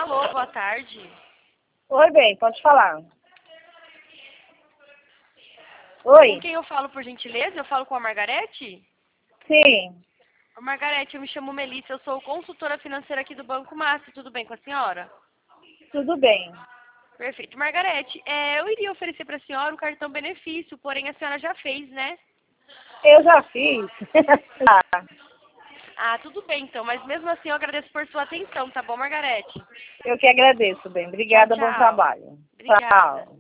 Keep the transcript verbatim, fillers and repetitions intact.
Alô, boa tarde. Oi, bem, pode falar. Oi. Com quem eu falo, por gentileza? Eu falo com a Margarete? Sim, Ô, Margarete, eu me chamo Melissa, eu sou consultora financeira aqui do Banco Master. Tudo bem com a senhora? tudo bem. Perfeito. Margarete, é, eu iria oferecer para a senhora um cartão benefício, porém a senhora já fez, né? Eu já fiz. Ah, Ah, tudo bem então, mas mesmo assim eu agradeço por sua atenção, tá bom, Margarete? eu que agradeço, bem. Tchau, Obrigada, bom tchau. trabalho. Obrigada. Tchau.